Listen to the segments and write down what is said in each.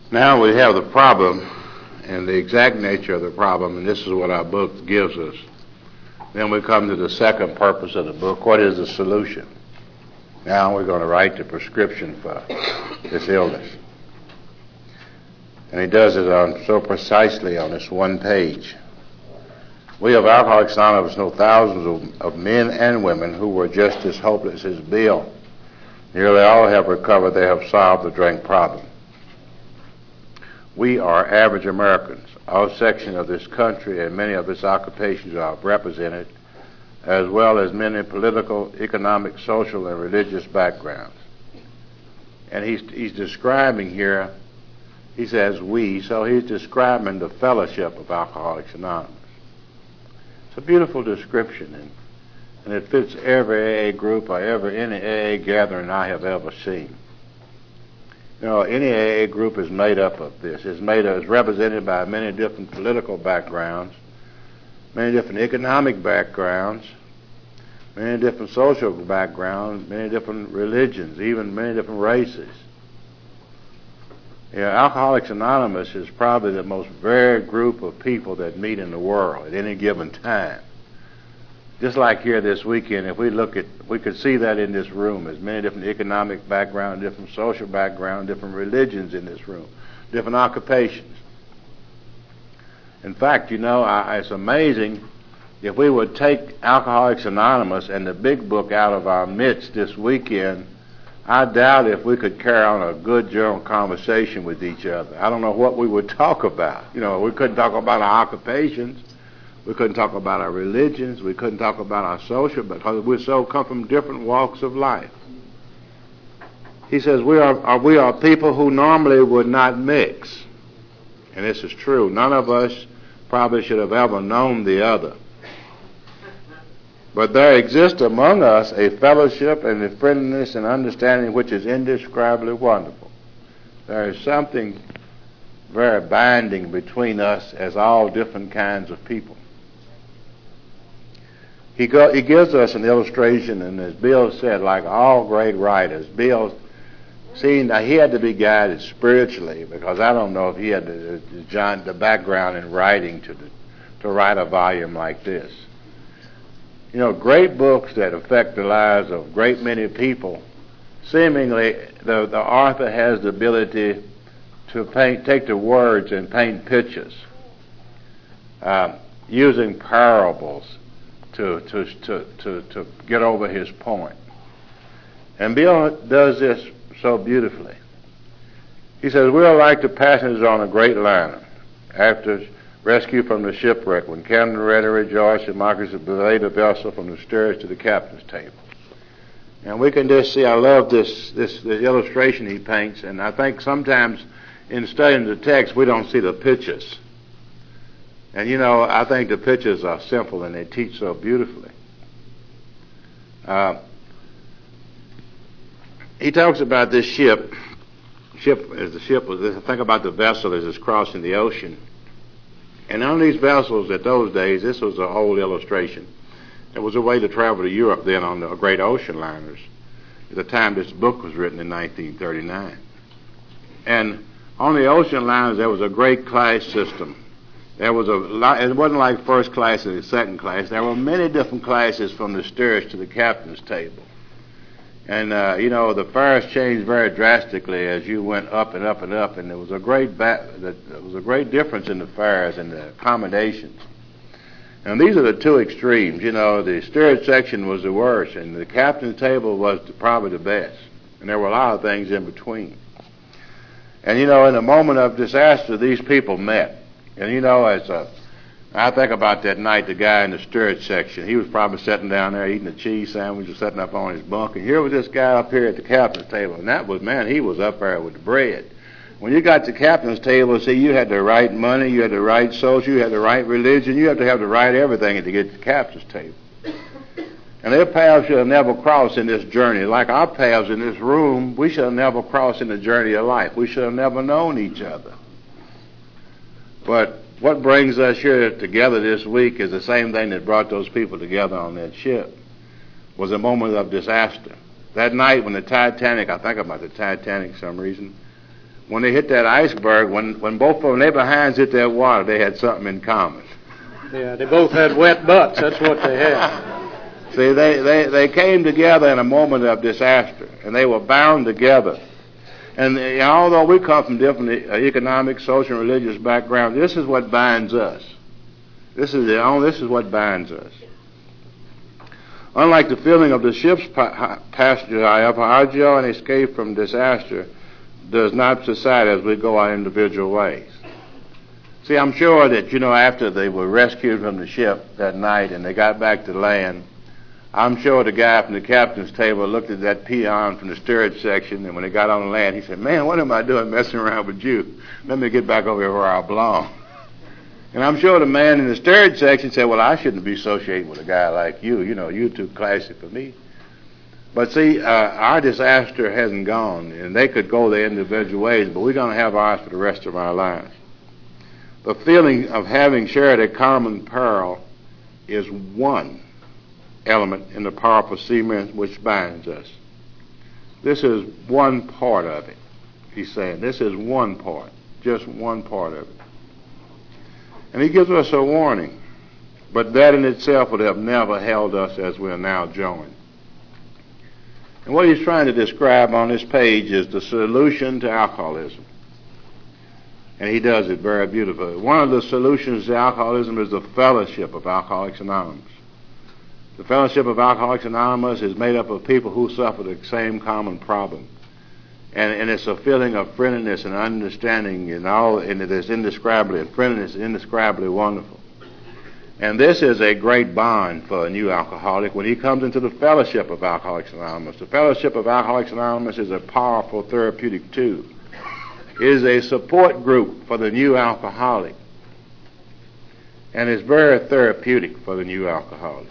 Now we have the problem and the exact nature of the problem, and this is what our book gives us. Then we come to the second purpose of the book. What is the solution? Now we're going to write the prescription for this illness. And he does it so precisely on this one page. We of Alcoholics Anonymous know thousands of men and women who were just as hopeless as Bill. Nearly all have recovered. They have solved the drink problem. We are average Americans. All sections of this country and many of its occupations are represented, as well as many political, economic, social, and religious backgrounds. And he's describing here, he says we, so he's describing the fellowship of Alcoholics Anonymous. It's a beautiful description, and it fits every AA group or any AA gathering I have ever seen. You know, any AA group is made up of this. It's represented by many different political backgrounds, many different economic backgrounds, many different social backgrounds, many different religions, even many different races. Yeah, Alcoholics Anonymous is probably the most varied group of people that meet in the world at any given time. Just like here this weekend, if we could see that in this room. There's many different economic backgrounds, different social backgrounds, different religions in this room, different occupations. In fact, you know, it's amazing if we would take Alcoholics Anonymous and the big book out of our midst this weekend. I doubt if we could carry on a good general conversation with each other. I don't know what we would talk about. You know, we couldn't talk about our occupations. We couldn't talk about our religions. We couldn't talk about our social, because we so come from different walks of life. He says we are people who normally would not mix. And this is true. None of us probably should have ever known the other. But there exists among us a fellowship and a friendliness and understanding which is indescribably wonderful. There is something very binding between us as all different kinds of people. He gives us an illustration, and as Bill said, like all great writers, Bill, seeing that he had to be guided spiritually, because I don't know if he had the background in writing to write a volume like this. You know, great books that affect the lives of great many people, seemingly the author has the ability to take the words and paint pictures, using parables to get over his point. And Bill does this so beautifully. He says, we are like the passengers on a great liner after rescue from the shipwreck, when Captain Redder rejoiced and Marcus belayed the vessel from the steerage to the captain's table. And we can just see, I love this illustration he paints, and I think sometimes in studying the text we don't see the pictures. And you know, I think the pictures are simple and they teach so beautifully. He talks about this ship. Think about the vessel as it's crossing the ocean. And on these vessels at those days, this was an old illustration. There was a way to travel to Europe then on the great ocean liners at the time this book was written in 1939. And on the ocean liners, there was a great class system. There was it wasn't like first class and second class. There were many different classes from the steerage to the captain's table. And, you know, the fares changed very drastically as you went up and up and up, and there was a great difference in the fares and the accommodations. And these are the two extremes. You know, the steerage section was the worst, and the captain's table was probably the best. And there were a lot of things in between. And, you know, in a moment of disaster, these people met. And, you know, I think about that night, the guy in the steerage section, he was probably sitting down there eating a cheese sandwich or sitting up on his bunk, and here was this guy up here at the captain's table, and that was, man, he was up there with the bread. When you got to the captain's table, see, you had the right money, you had the right social, you had the right religion, you had to have the right everything to get to the captain's table. And their paths should have never crossed in this journey. Like our paths in this room, we should have never crossed in the journey of life. We should have never known each other. But what brings us here together this week is the same thing that brought those people together on that ship. Was a moment of disaster. That night when the Titanic, I think about the Titanic for some reason, when they hit that iceberg, when both of them, their behinds hit that water, they had something in common. Yeah, they both had wet butts. That's what they had. See, they came together in a moment of disaster, and they were bound together. And although we come from different economic, social, and religious backgrounds, this is what binds us. This is what binds us. Unlike the feeling of the ship's passenger, however, our joy and escape from disaster does not subside as we go our individual ways. See, I'm sure that, after they were rescued from the ship that night and they got back to land, I'm sure the guy from the captain's table looked at that peon from the steerage section, and when they got on land, he said, "Man, what am I doing messing around with you? Let me get back over here where I belong." And I'm sure the man in the steerage section said, "Well, I shouldn't be associating with a guy like you. You're too classy for me." But see, our disaster hasn't gone, and they could go their individual ways, but we're going to have ours for the rest of our lives. The feeling of having shared a common peril is one element in the powerful cement which binds us. This is one part of it, he's saying. This is one part, just one part of it. And he gives us a warning, but that in itself would have never held us as we are now joined. And what he's trying to describe on this page is the solution to alcoholism. And he does it very beautifully. One of the solutions to alcoholism is the fellowship of Alcoholics Anonymous. The Fellowship of Alcoholics Anonymous is made up of people who suffer the same common problem. And it's a feeling of friendliness and understanding and it is indescribably, and friendliness is indescribably wonderful. And this is a great bond for a new alcoholic when he comes into the Fellowship of Alcoholics Anonymous. The Fellowship of Alcoholics Anonymous is a powerful therapeutic tool. It is a support group for the new alcoholic. And it's very therapeutic for the new alcoholic.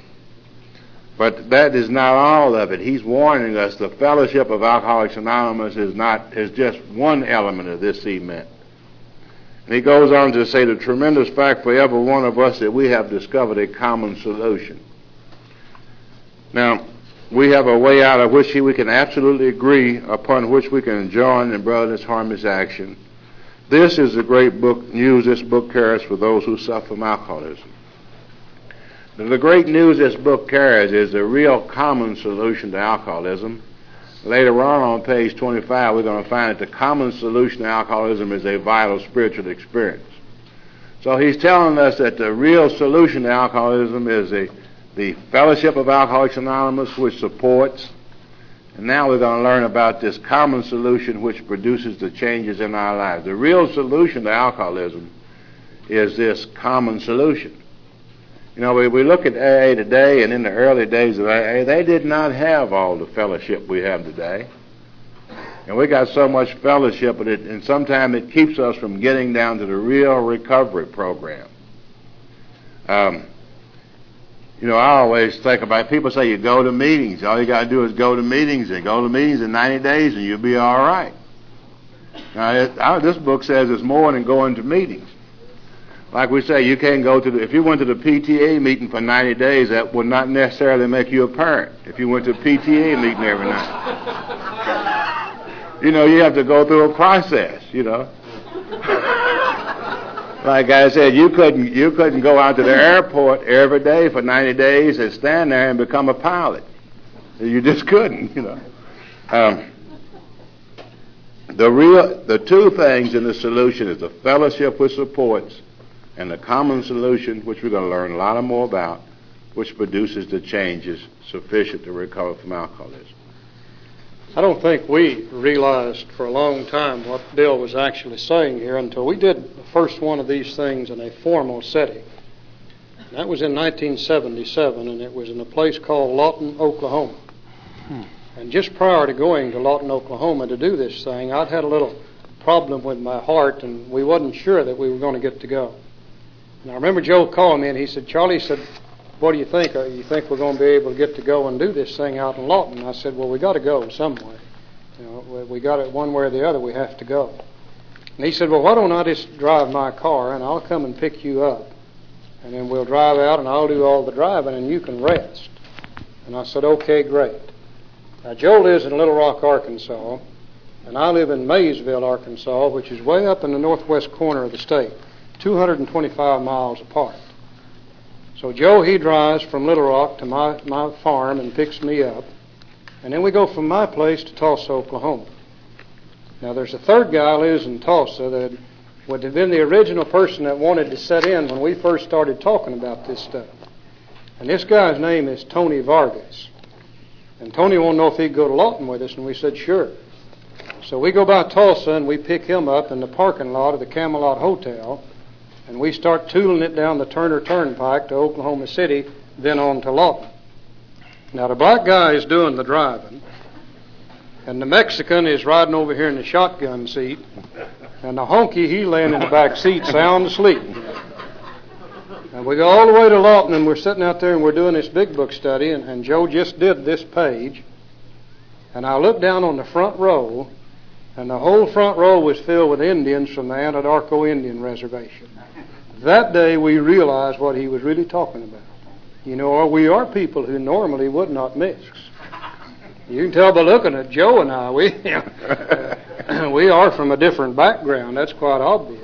But that is not all of it. He's warning us the Fellowship of Alcoholics Anonymous is just one element of this cement. And he goes on to say the tremendous fact for every one of us that we have discovered a common solution. Now, we have a way out of which we can absolutely agree, upon which we can join in brotherly harmonious action. This is the great news this book carries for those who suffer from alcoholism. The great news this book carries is the real common solution to alcoholism. Later on page 25, we're going to find that the common solution to alcoholism is a vital spiritual experience. So he's telling us that the real solution to alcoholism is the Fellowship of Alcoholics Anonymous, which supports. And now we're going to learn about this common solution which produces the changes in our lives. The real solution to alcoholism is this common solution. We look at AA today, and in the early days of AA, they did not have all the fellowship we have today. And we got so much fellowship, and sometimes it keeps us from getting down to the real recovery program. I always think about, people say you go to meetings. All you got to do is go to meetings, and go to meetings in 90 days, and you'll be all right. Now, this book says it's more than going to meetings. Like we say, you can't go if you went to the PTA meeting for 90 days, that would not necessarily make you a parent if you went to a PTA meeting every night. You have to go through a process, Like I said, you couldn't go out to the airport every day for 90 days and stand there and become a pilot. You just couldn't, The two things in the solution is the fellowship which supports, and the common solution, which we're going to learn a lot more about, which produces the changes sufficient to recover from alcoholism. I don't think we realized for a long time what Bill was actually saying here until we did the first one of these things in a formal setting. And that was in 1977, and it was in a place called Lawton, Oklahoma. And just prior to going to Lawton, Oklahoma to do this thing, I'd had a little problem with my heart, and we wasn't sure that we were going to get to go. And I remember Joe calling me, and he said, "Charlie," he said, "what do you think? You think we're going to be able to get to go and do this thing out in Lawton?" And I said, "Well, we got to go somewhere. We got it one way or the other. We have to go." And he said, "Well, why don't I just drive my car, and I'll come and pick you up, and then we'll drive out, and I'll do all the driving, and you can rest." And I said, "Okay, great." Now, Joe lives in Little Rock, Arkansas, and I live in Maysville, Arkansas, which is way up in the northwest corner of the state, 225 miles apart. So Joe, he drives from Little Rock to my farm and picks me up, and then we go from my place to Tulsa, Oklahoma. Now, there's a third guy who lives in Tulsa that would have been the original person that wanted to set in when we first started talking about this stuff. And this guy's name is Tony Vargas. And Tony wanted to know if he'd go to Lawton with us, and we said, sure. So we go by Tulsa, and we pick him up in the parking lot of the Camelot Hotel, and we start tooling it down the Turner Turnpike to Oklahoma City, then on to Lawton. Now, the black guy is doing the driving, and the Mexican is riding over here in the shotgun seat, and the honky, he's laying in the back seat sound asleep. And we go all the way to Lawton, and we're sitting out there, and we're doing this big book study, and Joe just did this page, and I looked down on the front row, and the whole front row was filled with Indians from the Anadarko Indian Reservation. That day, we realized what he was really talking about. You know, we are people who normally would not mix. You can tell by looking at Joe and I, we are from a different background. That's quite obvious.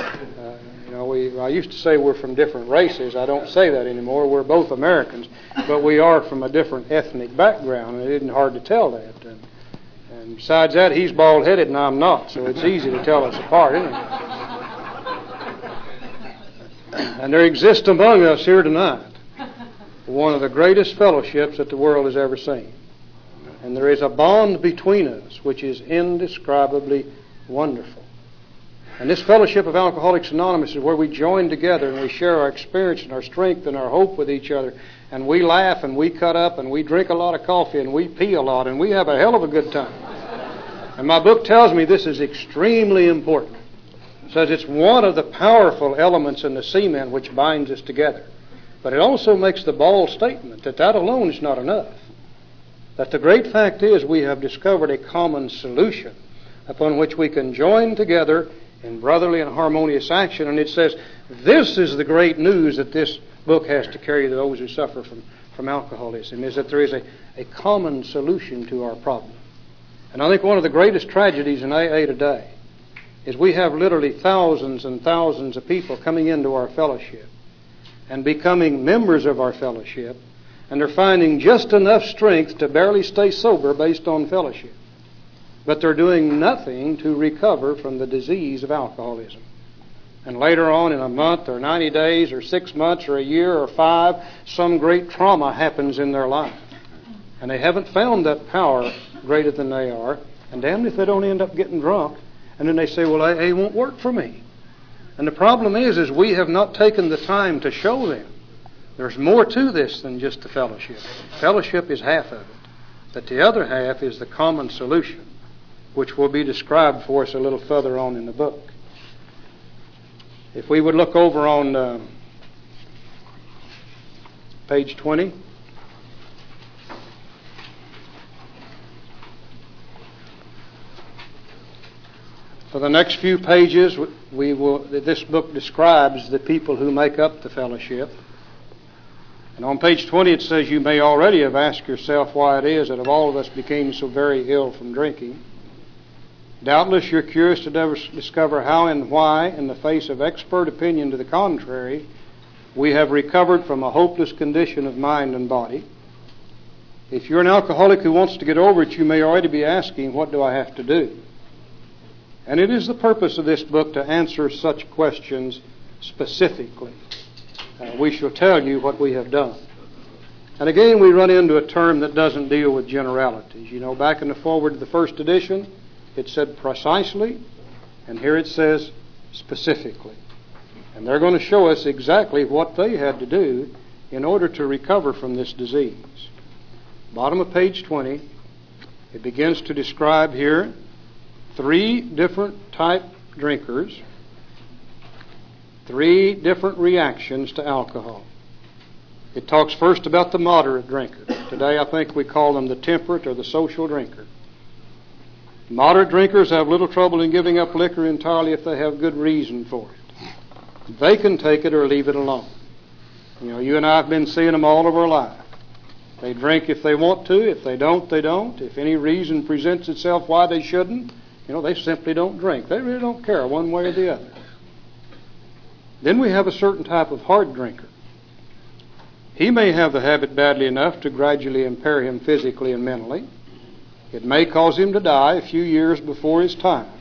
I used to say we're from different races. I don't say that anymore. We're both Americans, but we are from a different ethnic background, and it isn't hard to tell that. And besides that, he's bald-headed and I'm not, so it's easy to tell us apart, isn't it? And there exists among us here tonight one of the greatest fellowships that the world has ever seen. And there is a bond between us which is indescribably wonderful. And this fellowship of Alcoholics Anonymous is where we join together and we share our experience and our strength and our hope with each other. And we laugh and we cut up and we drink a lot of coffee and we pee a lot and we have a hell of a good time. And my book tells me this is extremely important. It says it's one of the powerful elements in the cement which binds us together. But it also makes the bold statement that alone is not enough. That the great fact is we have discovered a common solution upon which we can join together in brotherly and harmonious action. And it says this is the great news that this book has to carry to those who suffer from alcoholism, is that there is a common solution to our problem. And I think one of the greatest tragedies in AA today is we have literally thousands and thousands of people coming into our fellowship and becoming members of our fellowship, and they're finding just enough strength to barely stay sober based on fellowship. But they're doing nothing to recover from the disease of alcoholism. And later on in a month or 90 days or 6 months or a year or 5, some great trauma happens in their life. And they haven't found that power greater than they are. And damned if they don't end up getting drunk. And then they say, well, AA won't work for me. And the problem is we have not taken the time to show them. There's more to this than just the fellowship. Fellowship is half of it. But the other half is the common solution, which will be described for us a little further on in the book. If we would look over on page 20. For the next few pages, this book describes the people who make up the fellowship. And on page 20 it says, you may already have asked yourself why it is that of all of us became so very ill from drinking. Doubtless you're curious to discover how and why, in the face of expert opinion to the contrary, we have recovered from a hopeless condition of mind and body. If you're an alcoholic who wants to get over it, you may already be asking, what do I have to do? And it is the purpose of this book to answer such questions specifically. We shall tell you what we have done. And again, we run into a term that doesn't deal with generalities. You know, back in the foreword to the first edition, it said precisely, and here it says specifically. And they're going to show us exactly what they had to do in order to recover from this disease. Bottom of page 20, it begins to describe here 3 different type drinkers, 3 different reactions to alcohol. It talks first about the moderate drinker. Today I think we call them the temperate or the social drinker. Moderate drinkers have little trouble in giving up liquor entirely if they have good reason for it. They can take it or leave it alone. You know, you and I have been seeing them all of our life. They drink if they want to. If they don't, they don't. If any reason presents itself why they shouldn't, they simply don't drink. They really don't care one way or the other. Then we have a certain type of hard drinker. He may have the habit badly enough to gradually impair him physically and mentally. It may cause him to die a few years before his time.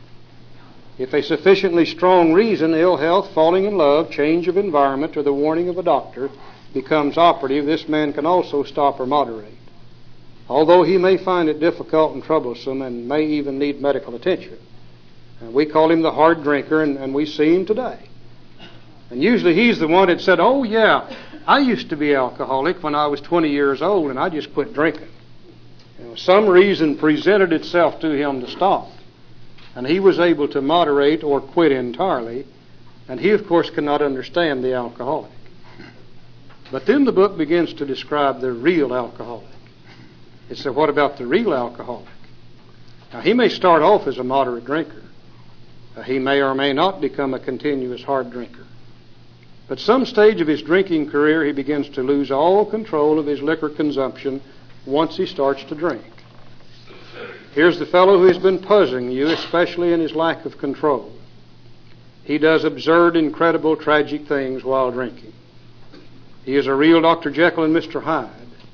If a sufficiently strong reason, ill health, falling in love, change of environment, or the warning of a doctor becomes operative, this man can also stop or moderate, although he may find it difficult and troublesome and may even need medical attention. And we call him the hard drinker, and we see him today. And usually he's the one that said, "Oh yeah, I used to be alcoholic when I was 20 years old and I just quit drinking." Some reason presented itself to him to stop, and he was able to moderate or quit entirely, and he of course cannot understand the alcoholic. But then the book begins to describe the real alcoholic. It said, what about the real alcoholic? Now, he may start off as a moderate drinker. He may or may not become a continuous hard drinker. But some stage of his drinking career, he begins to lose all control of his liquor consumption once he starts to drink. Here's the fellow who has been puzzling you, especially in his lack of control. He does absurd, incredible, tragic things while drinking. He is a real Dr. Jekyll and Mr. Hyde.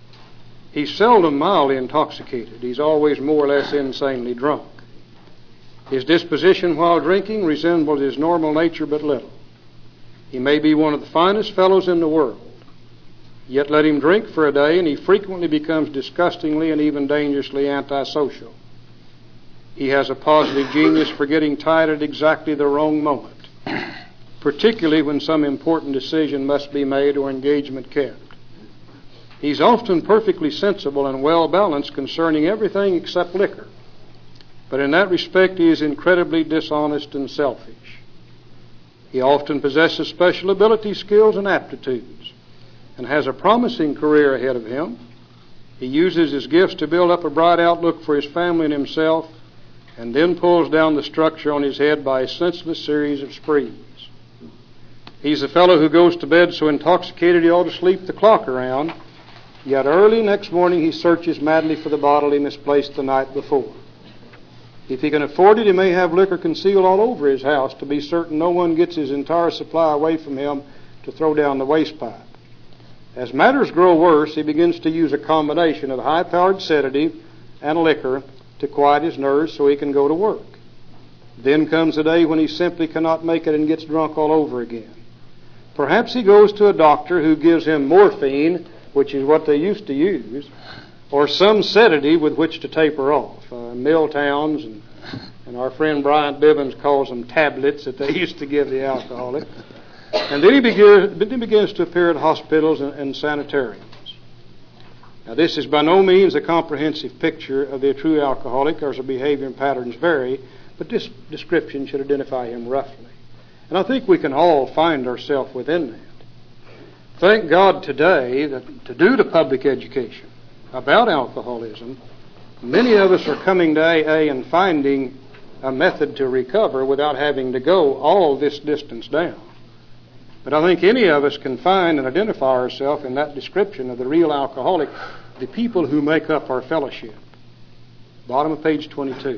He's seldom mildly intoxicated. He's always more or less insanely drunk. His disposition while drinking resembles his normal nature but little. He may be one of the finest fellows in the world, yet let him drink for a day and he frequently becomes disgustingly and even dangerously antisocial. He has a positive genius for getting tired at exactly the wrong moment, particularly when some important decision must be made or engagement kept. He's often perfectly sensible and well-balanced concerning everything except liquor, but in that respect he is incredibly dishonest and selfish. He often possesses special abilities, skills, and aptitudes, and has a promising career ahead of him. He uses his gifts to build up a bright outlook for his family and himself, and then pulls down the structure on his head by a senseless series of sprees. He's a fellow who goes to bed so intoxicated he ought to sleep the clock around, yet early next morning he searches madly for the bottle he misplaced the night before. If he can afford it, he may have liquor concealed all over his house to be certain no one gets his entire supply away from him to throw down the waste pipe. As matters grow worse, he begins to use a combination of high-powered sedative and liquor to quiet his nerves so he can go to work. Then comes a day when he simply cannot make it and gets drunk all over again. Perhaps he goes to a doctor who gives him morphine, which is what they used to use, or some sedative with which to taper off. Milltowns and our friend Bryant Bibbins calls them tablets that they used to give the alcoholic. And then he begins to appear at hospitals and sanitariums. Now, this is by no means a comprehensive picture of the true alcoholic, as the behavior and patterns vary, but this description should identify him roughly. And I think we can all find ourselves within that. Thank God today that to do the public education about alcoholism, many of us are coming to AA and finding a method to recover without having to go all this distance down. But I think any of us can find and identify ourselves in that description of the real alcoholic, the people who make up our fellowship. Bottom of page 22.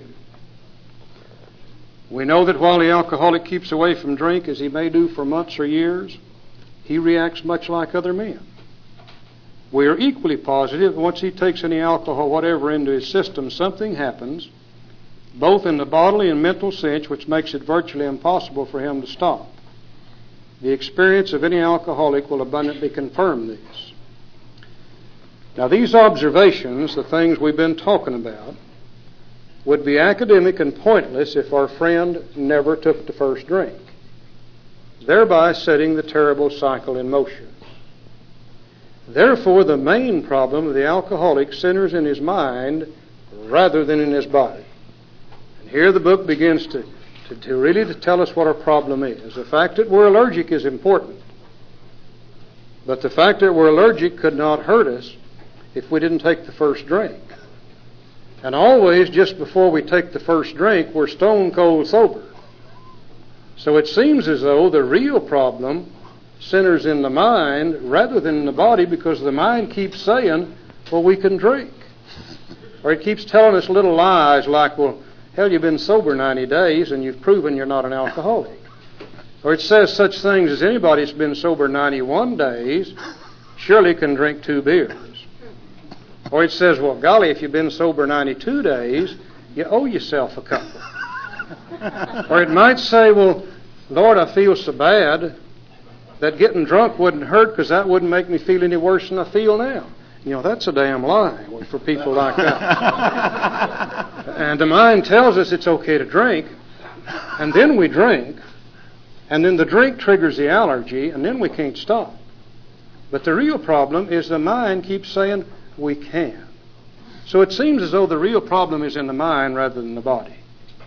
We know that while the alcoholic keeps away from drink, as he may do for months or years, he reacts much like other men. We are equally positive that once he takes any alcohol whatever into his system, something happens, both in the bodily and mental sense, which makes it virtually impossible for him to stop. The experience of any alcoholic will abundantly confirm this. Now, these observations, the things we've been talking about, would be academic and pointless if our friend never took the first drink, thereby setting the terrible cycle in motion. Therefore, the main problem of the alcoholic centers in his mind rather than in his body. And here the book begins to really tell us what our problem is. The fact that we're allergic is important, but the fact that we're allergic could not hurt us if we didn't take the first drink. And always, just before we take the first drink, we're stone cold sober. So it seems as though the real problem centers in the mind rather than in the body, because the mind keeps saying, well, we can drink. Or it keeps telling us little lies like, well, hell, you've been sober 90 days and you've proven you're not an alcoholic. Or it says such things as anybody that's been sober 91 days surely can drink 2 beers. Or it says, well, golly, if you've been sober 92 days, you owe yourself a couple. Or it might say, well, Lord, I feel so bad that getting drunk wouldn't hurt because that wouldn't make me feel any worse than I feel now. You know, that's a damn lie for people like that. And the mind tells us it's okay to drink, and then we drink, and then the drink triggers the allergy, and then we can't stop. But the real problem is the mind keeps saying we can. So it seems as though the real problem is in the mind rather than the body.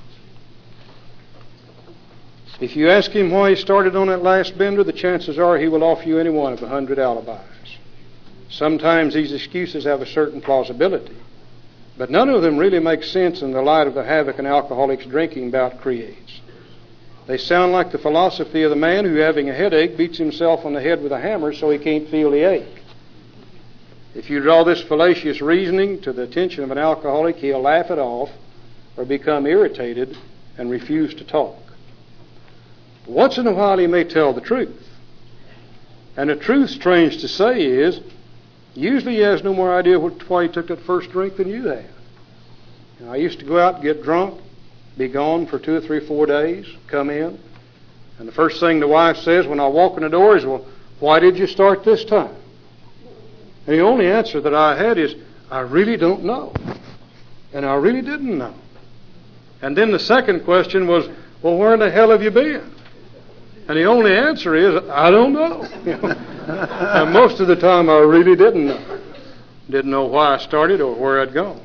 If you ask him why he started on that last bender, the chances are he will offer you any one of 100 alibis. Sometimes these excuses have a certain plausibility, but none of them really make sense in the light of the havoc an alcoholic's drinking bout creates. They sound like the philosophy of the man who, having a headache, beats himself on the head with a hammer so he can't feel the ache. If you draw this fallacious reasoning to the attention of an alcoholic, he'll laugh it off or become irritated and refuse to talk. Once in a while he may tell the truth. And the truth, strange to say, is usually he has no more idea why he took that first drink than you have. Now, I used to go out and get drunk, be gone for 2 or 3 or 4 days, come in, and the first thing the wife says when I walk in the door is, well, why did you start this time? And the only answer that I had is, I really don't know. And I really didn't know. And then the second question was, well, where in the hell have you been? And the only answer is, I don't know. And most of the time I really didn't know. Didn't know why I started or where I'd gone.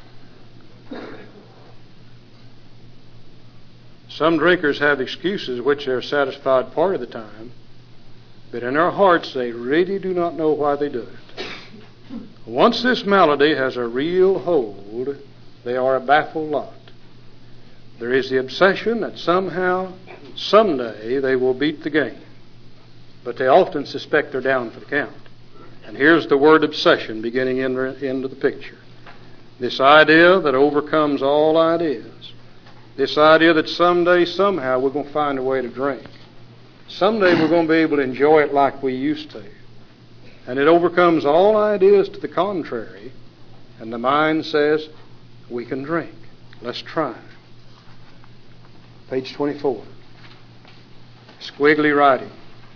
Some drinkers have excuses which they're satisfied part of the time, but in their hearts they really do not know why they do it. Once this malady has a real hold, they are a baffled lot. There is the obsession that somehow, someday, they will beat the game. But they often suspect they're down for the count. And here's the word obsession beginning into the picture. This idea that overcomes all ideas. This idea that someday, somehow, we're going to find a way to drink. Someday we're going to be able to enjoy it like we used to. And it overcomes all ideas to the contrary. And the mind says, we can drink. Let's try. Page 24. Squiggly writing.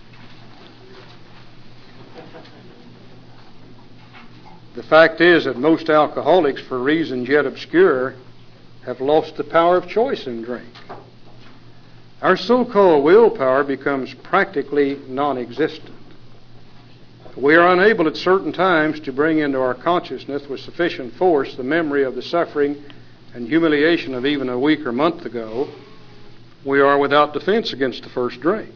The fact is that most alcoholics, for reasons yet obscure, have lost the power of choice in drink. Our so-called willpower becomes practically non-existent. We are unable at certain times to bring into our consciousness with sufficient force the memory of the suffering and humiliation of even a week or month ago. We are without defense against the first drink.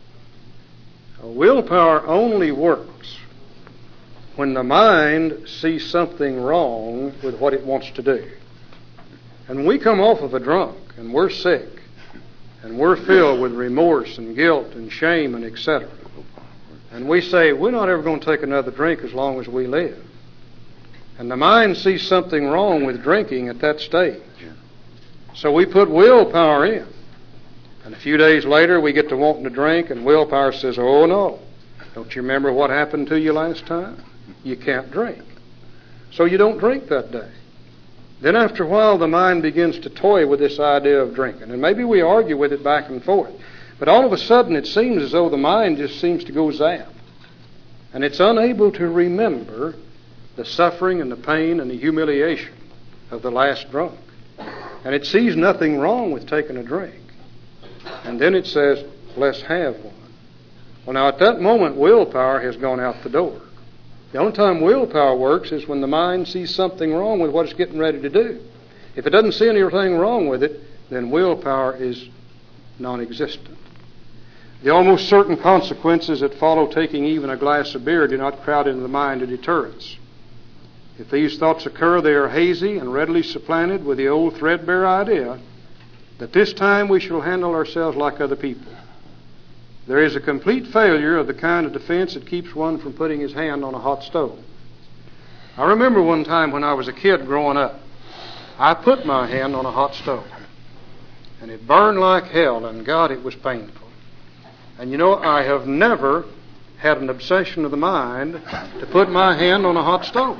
Willpower only works when the mind sees something wrong with what it wants to do. And when we come off of a drunk and we're sick and we're filled with remorse and guilt and shame and etc., and we say, we're not ever going to take another drink as long as we live. And the mind sees something wrong with drinking at that stage. So we put willpower in. And a few days later, we get to wanting to drink, and willpower says, oh, no. Don't you remember what happened to you last time? You can't drink. So you don't drink that day. Then after a while, the mind begins to toy with this idea of drinking. And maybe we argue with it back and forth. But all of a sudden, it seems as though the mind just seems to go zapped. And it's unable to remember the suffering and the pain and the humiliation of the last drunk. And it sees nothing wrong with taking a drink. And then it says, let's have one. Well, now at that moment, willpower has gone out the door. The only time willpower works is when the mind sees something wrong with what it's getting ready to do. If it doesn't see anything wrong with it, then willpower is non-existent. The almost certain consequences that follow taking even a glass of beer do not crowd into the mind to deterrence. If these thoughts occur, they are hazy and readily supplanted with the old threadbare idea that this time we shall handle ourselves like other people. There is a complete failure of the kind of defense that keeps one from putting his hand on a hot stove. I remember one time when I was a kid growing up, I put my hand on a hot stove, and it burned like hell, and God, it was painful. And you know, I have never had an obsession of the mind to put my hand on a hot stove.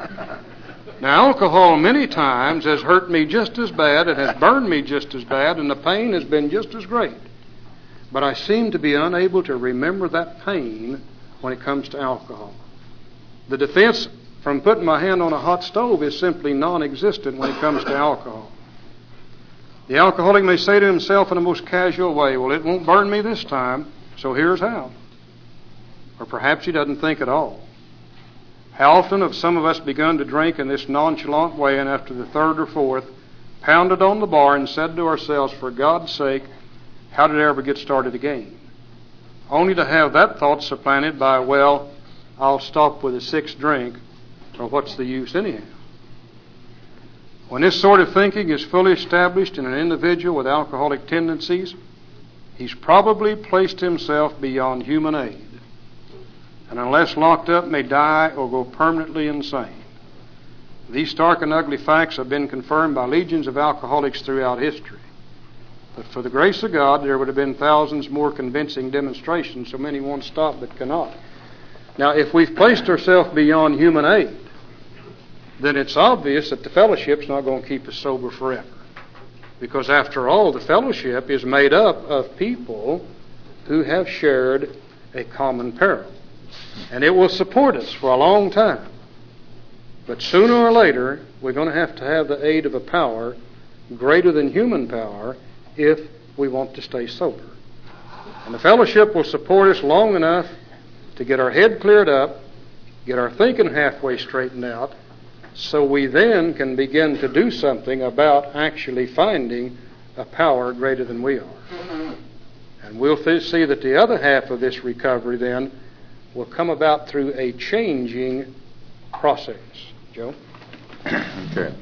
Now, alcohol many times has hurt me just as bad, it has burned me just as bad, and the pain has been just as great. But I seem to be unable to remember that pain when it comes to alcohol. The defense from putting my hand on a hot stove is simply non-existent when it comes to alcohol. The alcoholic may say to himself in a most casual way, well, it won't burn me this time, so here's how. Or perhaps he doesn't think at all. How often have some of us begun to drink in this nonchalant way, and after the third or fourth, pounded on the bar and said to ourselves, for God's sake, how did I ever get started again? Only to have that thought supplanted by, well, I'll stop with a sixth drink, or what's the use anyhow? When this sort of thinking is fully established in an individual with alcoholic tendencies, he's probably placed himself beyond human aid, and unless locked up may die or go permanently insane. These stark and ugly facts have been confirmed by legions of alcoholics throughout history. But for the grace of God, there would have been thousands more convincing demonstrations, so many won't stop but cannot. Now, if we've placed ourselves beyond human aid, then it's obvious that the fellowship's not going to keep us sober forever. Because after all, the fellowship is made up of people who have shared a common peril. And it will support us for a long time. But sooner or later, we're going to have the aid of a power greater than human power if we want to stay sober. And the fellowship will support us long enough to get our head cleared up, get our thinking halfway straightened out, so we then can begin to do something about actually finding a power greater than we are. And we'll see that the other half of this recovery then will come about through a changing process. Joe? Okay.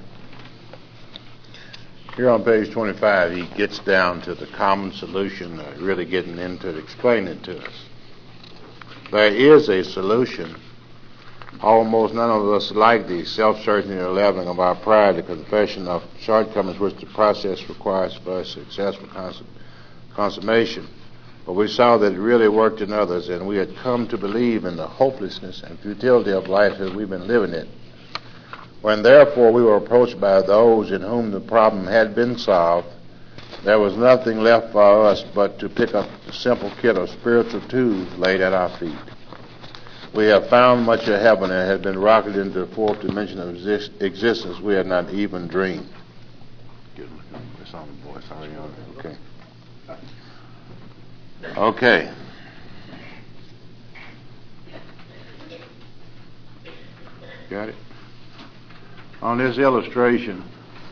Here on page 25, he gets down to the common solution, really getting into it, explaining it to us. There is a solution. Almost none of us like the self-searching and leveling of our pride, the confession of shortcomings which the process requires for successful consummation. But we saw that it really worked in others, and we had come to believe in the hopelessness and futility of life as we've been living it. When therefore we were approached by those in whom the problem had been solved, there was nothing left for us but to pick up the simple kit of spiritual tools laid at our feet. We have found much of heaven and have been rocketed into the fourth dimension of existence we had not even dreamed. It's on the voice already on it. Okay. Okay. Got it? On this illustration,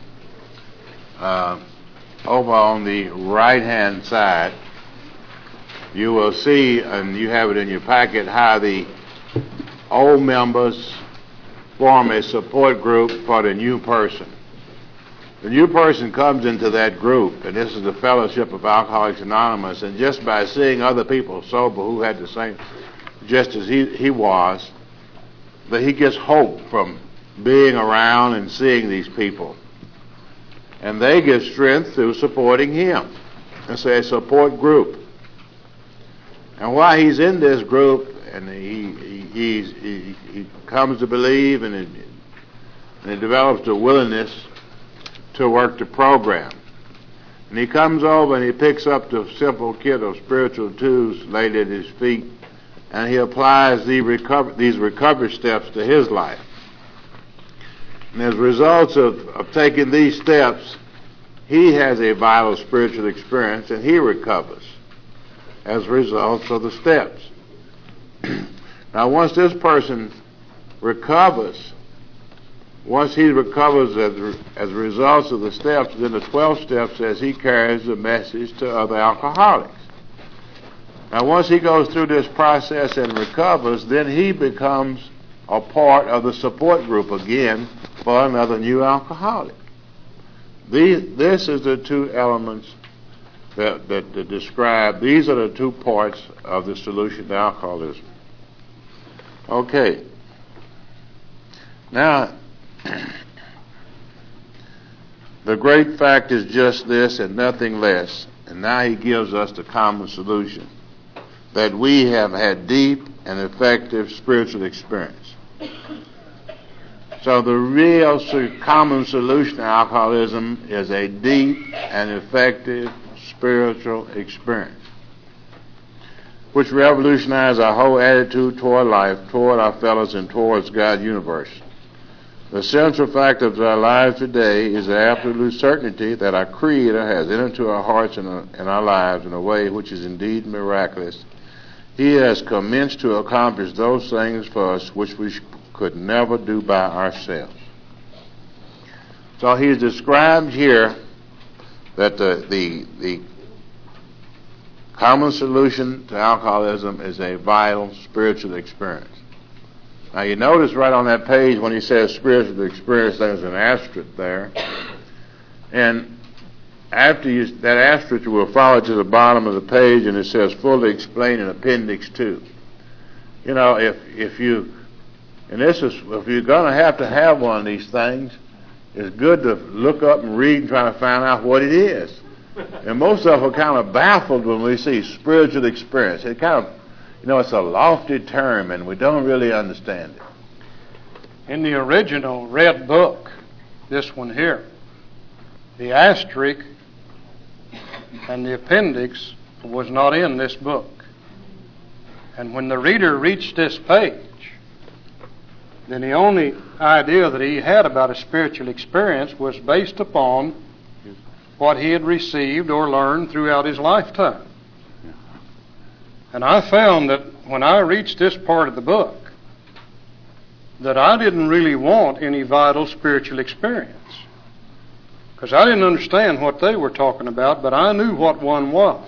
over on the right-hand side, you will see, and you have it in your packet, how the old members form a support group for the new person. The new person comes into that group, and this is the Fellowship of Alcoholics Anonymous, and just by seeing other people sober who had the same, just as he was, that he gets hope from being around and seeing these people. And they get strength through supporting him. It's a support group. And while he's in this group, and he comes to believe, and he develops the willingness to work the program. And he comes over and he picks up the simple kit of spiritual tools laid at his feet, and he applies these recovery steps to his life. And as a result of taking these steps, he has a vital spiritual experience, and he recovers as a result of the steps. Now, once this person recovers, once he recovers as a result of the steps, then the 12 steps says he carries the message to other alcoholics. Now, once he goes through this process and recovers, then he becomes a part of the support group again for another new alcoholic. This is the two elements that describe, these are the two parts of the solution to alcoholism. Okay. Now, the great fact is just this and nothing less. And now he gives us the common solution, that we have had deep and effective spiritual experience. So the real common solution to alcoholism is a deep and effective spiritual experience, which revolutionizes our whole attitude toward life, toward our fellows, and towards God's universe. The central fact of our lives today is the absolute certainty that our Creator has entered into our hearts and our lives in a way which is indeed miraculous. He has commenced to accomplish those things for us which we could never do by ourselves. So he describes here that the common solution to alcoholism is a vital spiritual experience. Now you notice right on that page when he says spiritual experience, there's an asterisk there. And after that asterisk will follow to the bottom of the page, and it says fully explained in Appendix 2. You know, if you're going to have one of these things, it's good to look up and read and try to find out what it is. And most of us are kind of baffled when we see spiritual experience. It kind of, it's a lofty term, and we don't really understand it. In the original red book, this one here, the asterisk and the appendix was not in this book. And when the reader reached this page, then the only idea that he had about a spiritual experience was based upon what he had received or learned throughout his lifetime. And I found that when I reached this part of the book, that I didn't really want any vital spiritual experience. Because I didn't understand what they were talking about, but I knew what one was.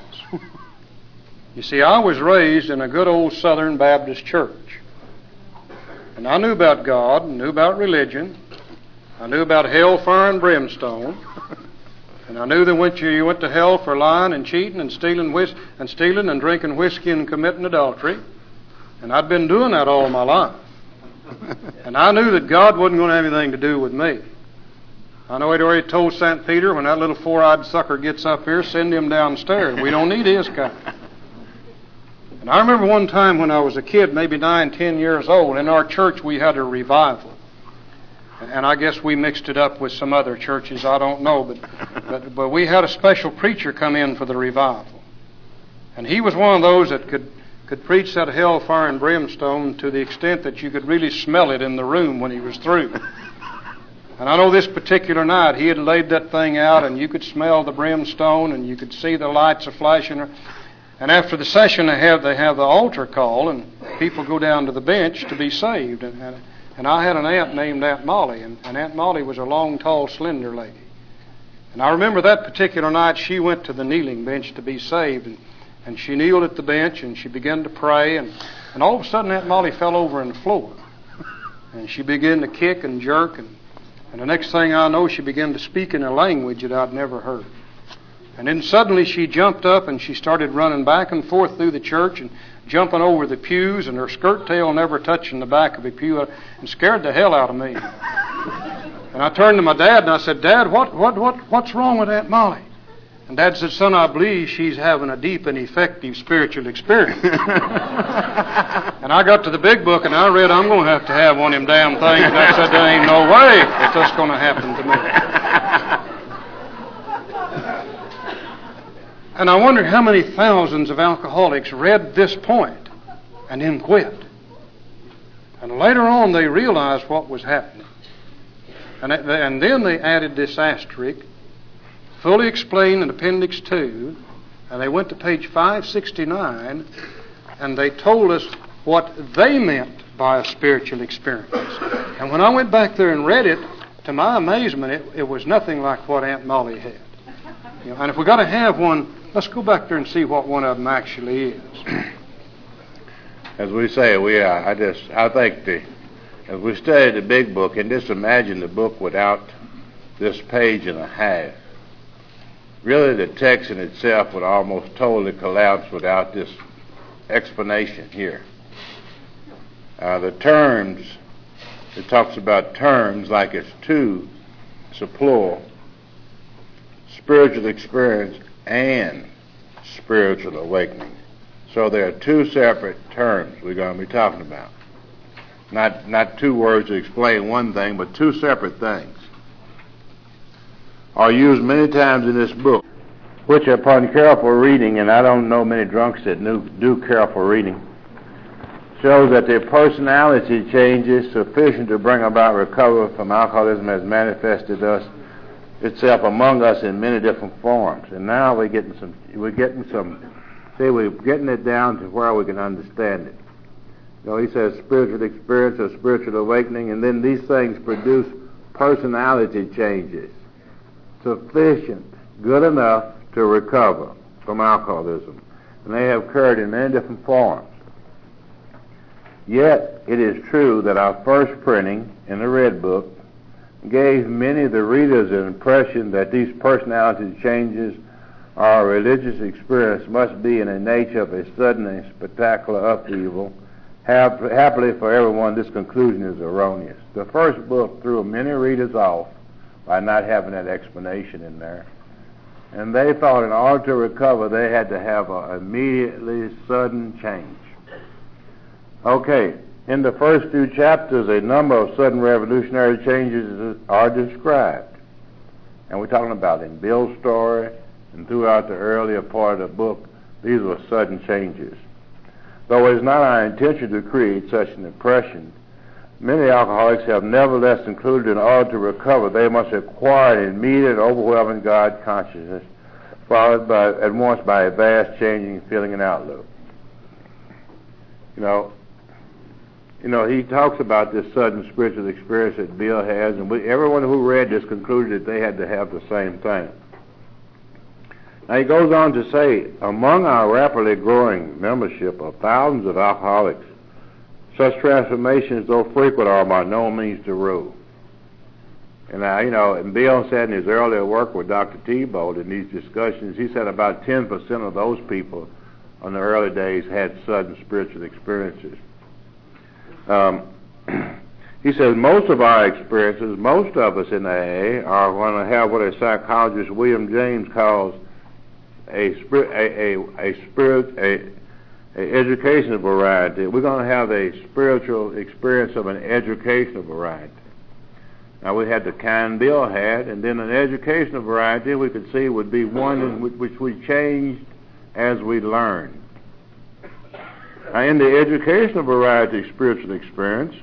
You see, I was raised in a good old Southern Baptist church. And I knew about God, knew about religion. I knew about hellfire and brimstone. And I knew that you went to hell for lying and cheating and stealing and drinking whiskey and committing adultery. And I'd been doing that all my life. And I knew that God wasn't going to have anything to do with me. I know He'd already told St. Peter, when that little four-eyed sucker gets up here, send him downstairs. We don't need his kind. And I remember one time when I was a kid, maybe 9, 10 years old, in our church we had a revival. And I guess we mixed it up with some other churches, I don't know. But we had a special preacher come in for the revival. And he was one of those that could preach that hellfire and brimstone to the extent that you could really smell it in the room when he was through. And I know this particular night he had laid that thing out, and you could smell the brimstone, and you could see the lights a flashing. And after the session they have the altar call, and people go down to the bench to be saved. And I had an aunt named Aunt Molly, and Aunt Molly was a long, tall, slender lady. And I remember that particular night she went to the kneeling bench to be saved, and she kneeled at the bench, and she began to pray, and all of a sudden Aunt Molly fell over on the floor. And she began to kick and jerk, and the next thing I know, she began to speak in a language that I'd never heard. And then suddenly she jumped up, and she started running back and forth through the church, and jumping over the pews, and her skirt tail never touching the back of a pew, and scared the hell out of me. And I turned to my dad, and I said, "Dad, what's wrong with Aunt Molly?" And Dad said, "Son, I believe she's having a deep and effective spiritual experience." And I got to the big book, and I read, "I'm going to have one of them damn things." And I said, "There ain't no way that that's going to happen to me." And I wonder how many thousands of alcoholics read this point and then quit. And later on they realized what was happening. And then they added this asterisk, fully explained in Appendix 2, and they went to page 569, and they told us what they meant by a spiritual experience. And when I went back there and read it, to my amazement, it was nothing like what Aunt Molly had. And if we've got to have one, let's go back there and see what one of them actually is. As we say, I think as we study the big book, and just imagine the book without this page and a half. Really, the text in itself would almost totally collapse without this explanation here. The terms it talks about terms like it's two, it's a plural, spiritual experience and spiritual awakening. So there are two separate terms we're going to be talking about. Not two words to explain one thing, but two separate things are used many times in this book, which upon careful reading, and I don't know many drunks that do careful reading, shows that their personality changes sufficient to bring about recovery from alcoholism has manifested itself among us in many different forms. And now we're getting it down to where we can understand it. He says spiritual experience or spiritual awakening, and then these things produce personality changes sufficient, good enough to recover from alcoholism. And they have occurred in many different forms. Yet, it is true that our first printing in the Red Book gave many of the readers an impression that these personality changes or religious experience must be in the nature of a sudden and spectacular upheaval. Happily for everyone, this conclusion is erroneous. The first book threw many readers off by not having that explanation in there. And they thought in order to recover, they had to have an immediately sudden change. Okay, in the first few chapters, a number of sudden revolutionary changes are described. And we're talking about in Bill's story and throughout the earlier part of the book, these were sudden changes. Though it is not our intention to create such an impression, many alcoholics have nevertheless concluded in order to recover, they must acquire an immediate, overwhelming God consciousness, followed at once by a vast changing feeling and outlook. He talks about this sudden spiritual experience that Bill has, and everyone who read this concluded that they had to have the same thing. Now he goes on to say, among our rapidly growing membership of thousands of alcoholics, such transformations, though frequent, are by no means the rule. And and Bill said in his earlier work with Dr. Thibault in these discussions, he said about 10% of those people in the early days had sudden spiritual experiences. He says most of our experiences, most of us in AA, are going to have what a psychologist William James calls a educational variety. We're going to have a spiritual experience of an educational variety. Now we had the kind Bill had, and then an educational variety we could see would be one in which we changed as we learned. Now in the educational variety spiritual experience,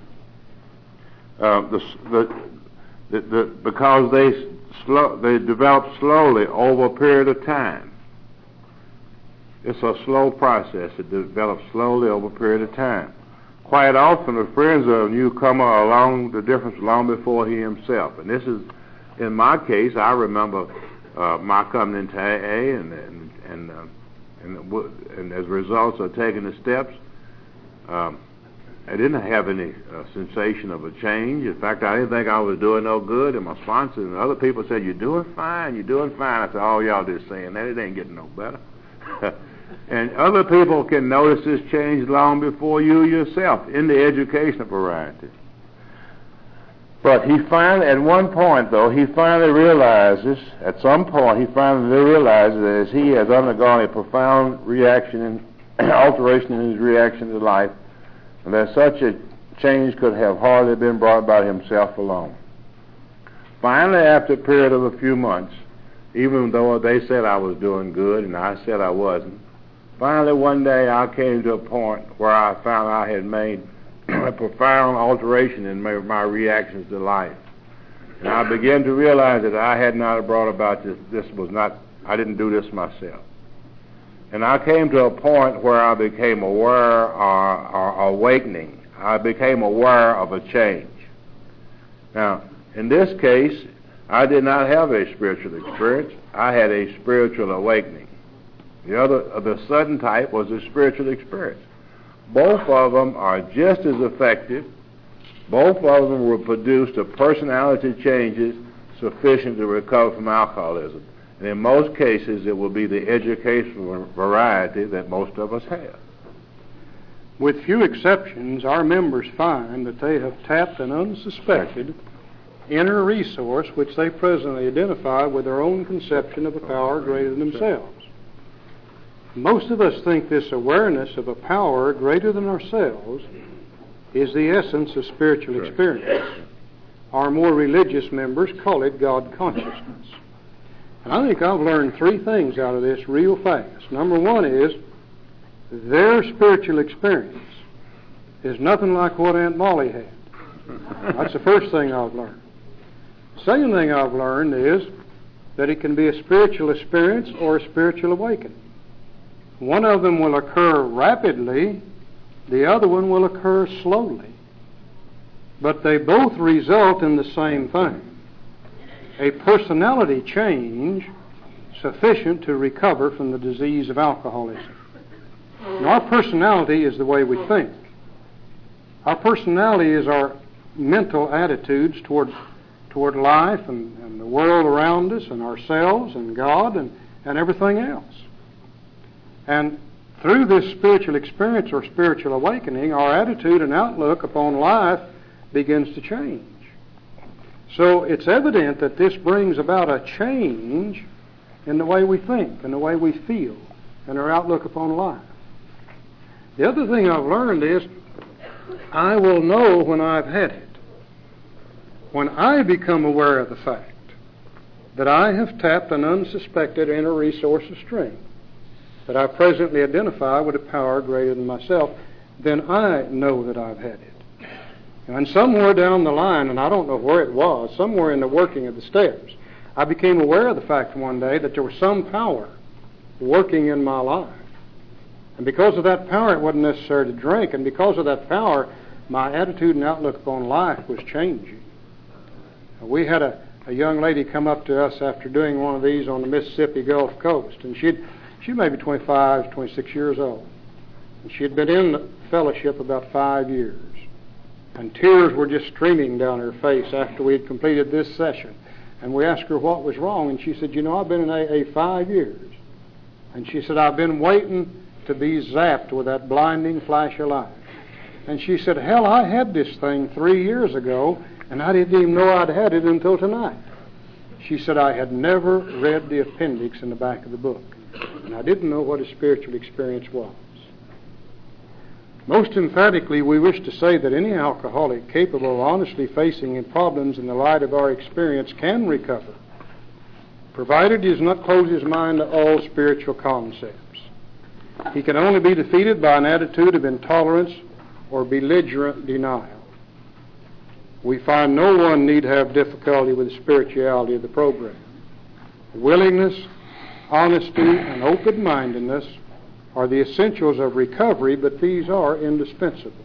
because they develop slowly over a period of time. It's a slow process. It develops slowly over a period of time. Quite often, the friends of a newcomer along the difference long before he himself. And this is, in my case, I remember my coming into AA, and as a result of taking the steps, I didn't have any sensation of a change. In fact, I didn't think I was doing no good. And my sponsors and other people said, "You're doing fine. You're doing fine." I said, "Oh, y'all just saying that. It ain't getting no better." And other people can notice this change long before you yourself in the educational variety. But he finally, at one point though, at some point he finally realizes that as he has undergone a profound reaction and alteration in his reaction to life, and that such a change could have hardly been brought by himself alone. Finally, after a period of a few months, even though they said I was doing good and I said I wasn't, finally one day I came to a point where I found I had made a profound alteration in my reactions to life. And I began to realize that I had not brought about I didn't do this myself. And I came to a point where I became aware or awakening. I became aware of a change. Now, in this case, I did not have a spiritual experience. I had a spiritual awakening. The sudden type was a spiritual experience. Both of them are just as effective. Both of them will produce the personality changes sufficient to recover from alcoholism. And in most cases, it will be the educational variety that most of us have. With few exceptions, our members find that they have tapped an unsuspected inner resource which they presently identify with their own conception of a power greater than themselves. Most of us think this awareness of a power greater than ourselves is the essence of spiritual experience. Our more religious members call it God consciousness. And I think I've learned three things out of this real fast. Number one is their spiritual experience is nothing like what Aunt Molly had. That's the first thing I've learned. Second thing I've learned is that it can be a spiritual experience or a spiritual awakening. One of them will occur rapidly, the other one will occur slowly. But they both result in the same thing, a personality change sufficient to recover from the disease of alcoholism. Now, our personality is the way we think. Our personality is our mental attitudes toward life and the world around us and ourselves and God and everything else. And through this spiritual experience or spiritual awakening, our attitude and outlook upon life begins to change. So it's evident that this brings about a change in the way we think and the way we feel and our outlook upon life. The other thing I've learned is I will know when I've had it. When I become aware of the fact that I have tapped an unsuspected inner resource of strength that I presently identify with a power greater than myself, then I know that I've had it. And somewhere down the line, and I don't know where it was, somewhere in the working of the steps, I became aware of the fact one day that there was some power working in my life. And because of that power, it wasn't necessary to drink. And because of that power, my attitude and outlook upon life was changing. We had a young lady come up to us after doing one of these on the Mississippi Gulf Coast. And she may be 25, 26 years old. And she had been in the fellowship about 5 years. And tears were just streaming down her face after we had completed this session. And we asked her what was wrong. And she said, I've been in AA 5 years. And she said, I've been waiting to be zapped with that blinding flash of light. And she said, hell, I had this thing 3 years ago, and I didn't even know I'd had it until tonight. She said, I had never read the appendix in the back of the book, and I didn't know what a spiritual experience was. Most emphatically, we wish to say that any alcoholic capable of honestly facing problems in the light of our experience can recover, provided he does not close his mind to all spiritual concepts. He can only be defeated by an attitude of intolerance or belligerent denial. We find no one need have difficulty with the spirituality of the program. Willingness, honesty, and open-mindedness are the essentials of recovery, but these are indispensable.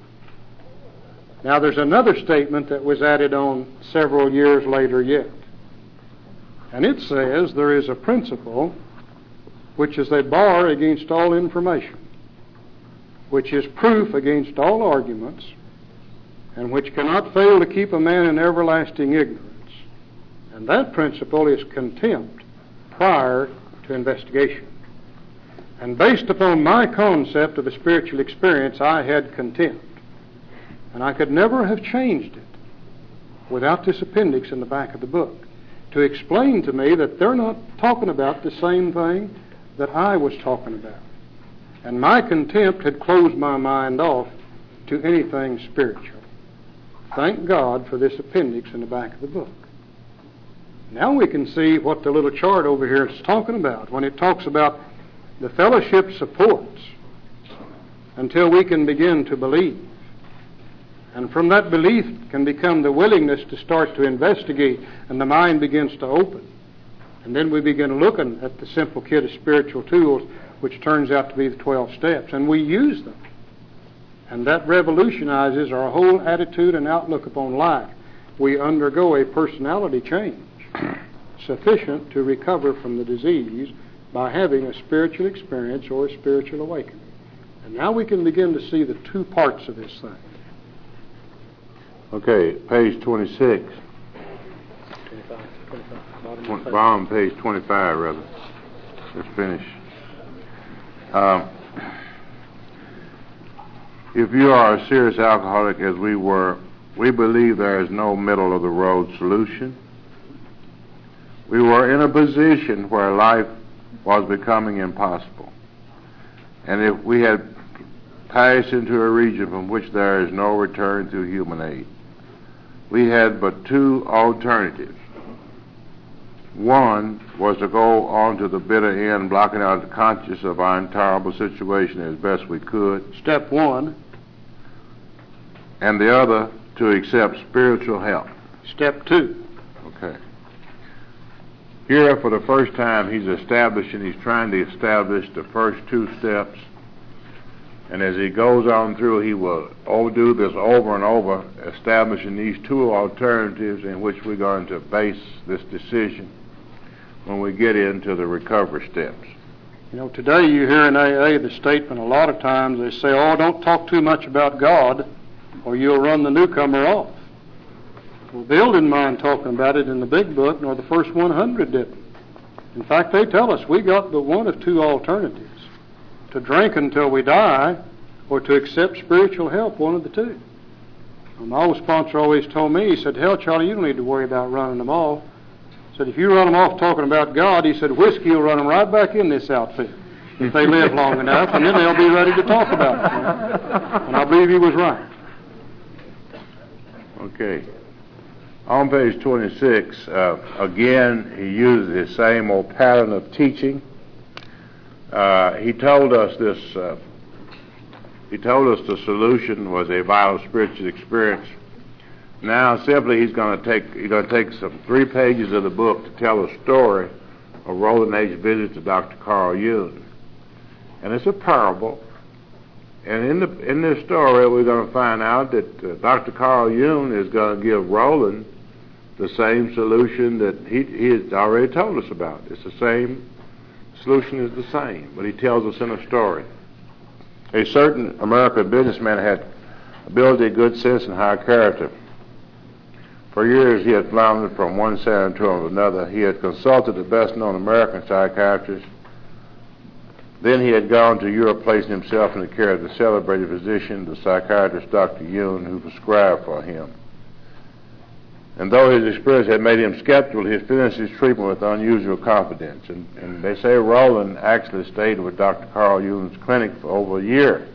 Now, there's another statement that was added on several years later yet. And it says there is a principle which is a bar against all information, which is proof against all arguments, and which cannot fail to keep a man in everlasting ignorance. And that principle is contempt prior to investigation. And based upon my concept of a spiritual experience, I had contempt. And I could never have changed it without this appendix in the back of the book to explain to me that they're not talking about the same thing that I was talking about. And my contempt had closed my mind off to anything spiritual. Thank God for this appendix in the back of the book. Now we can see what the little chart over here is talking about when it talks about the fellowship supports until we can begin to believe. And from that belief can become the willingness to start to investigate, and the mind begins to open. And then we begin looking at the simple kit of spiritual tools, which turns out to be the 12 steps, and we use them. And that revolutionizes our whole attitude and outlook upon life. We undergo a personality change sufficient to recover from the disease by having a spiritual experience or a spiritual awakening. And now we can begin to see the two parts of this thing. Okay, page 26. 25. Bottom page 25, rather. Let's finish. if you are a serious alcoholic, as we were, we believe there is no middle-of-the-road solution. We were in a position where life was becoming impossible. And if we had passed into a region from which there is no return through human aid, we had but two alternatives. One was to go on to the bitter end, blocking out the conscience of our intolerable situation as best we could. Step one. And the other, to accept spiritual help. Step two. Okay. Here, for the first time, he's trying to establish the first two steps. And as he goes on through, he will do this over and over, establishing these two alternatives in which we're going to base this decision when we get into the recovery steps. You know, today you hear in AA the statement a lot of times, they say, oh, don't talk too much about God or you'll run the newcomer off. Well, Bill didn't mind talking about it in the big book, nor the first 100 didn't. In fact, they tell us we got but one of two alternatives: to drink until we die, or to accept spiritual help, one of the two. And my old sponsor always told me, he said, hell, Charlie, you don't need to worry about running them off. He said, if you run them off talking about God, he said, whiskey will run them right back in this outfit if they live long enough, and then they'll be ready to talk about it. And I believe he was right. Okay. On page 26, again, he uses the same old pattern of teaching. He told us the solution was a vital spiritual experience. Now, simply, he's going to take some 3 pages of the book to tell a story of Roland H. visit to Dr. Carl Jung, and it's a parable. And in this story, we're going to find out that Dr. Carl Jung is going to give Roland the same solution that he has already told us about. It's the same. Solution is the same, but he tells us in a story. A certain American businessman had ability, good sense, and high character. For years he had floundered from one sanitarium to another. He had consulted the best-known American psychiatrists. Then he had gone to Europe, placing himself in the care of the celebrated physician, the psychiatrist Dr. Jung, who prescribed for him. And though his experience had made him skeptical, he had finished his treatment with unusual confidence. And they say Roland actually stayed with Dr. Carl Jung's clinic for over a year.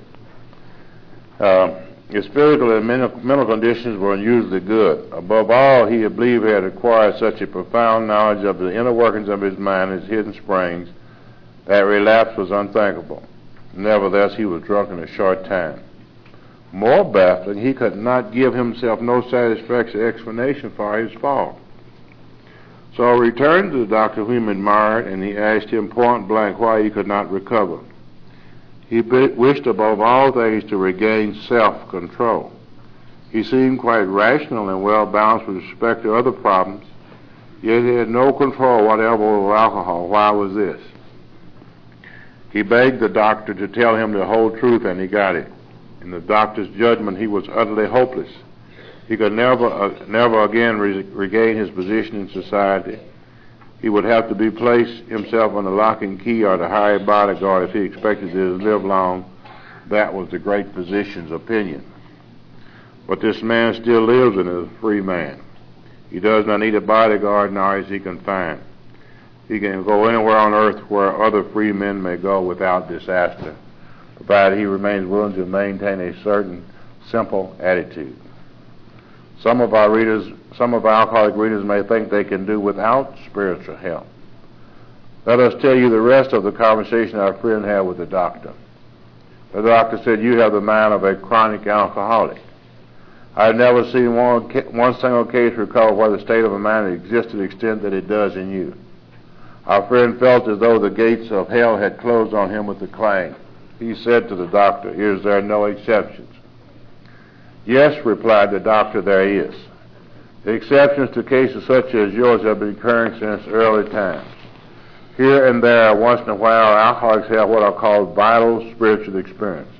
His physical and mental conditions were unusually good. Above all, he believed he had acquired such a profound knowledge of the inner workings of his mind, his hidden springs, that relapse was unthinkable. Nevertheless, he was drunk in a short time. More baffling, he could not give himself no satisfactory explanation for his fall. So he returned to the doctor whom he admired, and he asked him point blank why he could not recover. He wished above all things to regain self-control. He seemed quite rational and well-balanced with respect to other problems, yet he had no control whatever over alcohol. Why was this? He begged the doctor to tell him the whole truth, and he got it. In the doctor's judgment, he was utterly hopeless. He could never again regain his position in society. He would have to be placed himself under lock and key or to hire a bodyguard if he expected to live long. That was the great physician's opinion. But this man still lives and is a free man. He does not need a bodyguard, nor is he confined. He can go anywhere on earth where other free men may go without disaster, provided he remains willing to maintain a certain simple attitude. Some of our alcoholic readers may think they can do without spiritual help. Let us tell you the rest of the conversation our friend had with the doctor. The doctor said, "You have the mind of a chronic alcoholic. I've never seen one single case recover where the state of a mind exists to the extent that it does in you." Our friend felt as though the gates of hell had closed on him with a clang. He said to the doctor, "Is there no exceptions?" "Yes," replied the doctor, "there is. The exceptions to cases such as yours have been occurring since early times. Here and there, once in a while, alcoholics have what are called vital spiritual experiences."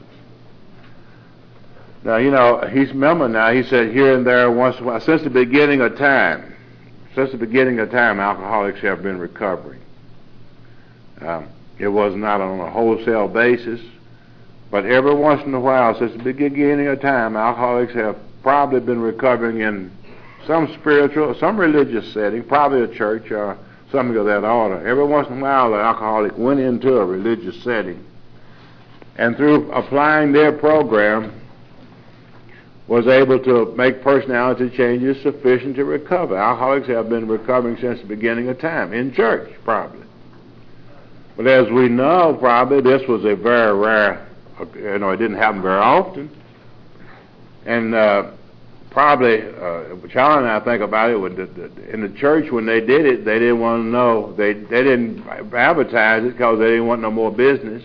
Now, you know, he's remembering now, he said here and there, once in a while, since the beginning of time, alcoholics have been recovering. It was not on a wholesale basis, But every once in a while, since the beginning of time, alcoholics have probably been recovering in some spiritual, some religious setting, probably a church or something of that order. Every once in a while, the alcoholic went into a religious setting, and through applying their program, was able to make personality changes sufficient to recover. Alcoholics have been recovering since the beginning of time, in church, probably. But as we know, probably this was a very rare, it didn't happen very often. And probably, Charlie and I think about it, in the church when they did it, they didn't want to know, they didn't advertise it because they didn't want no more business.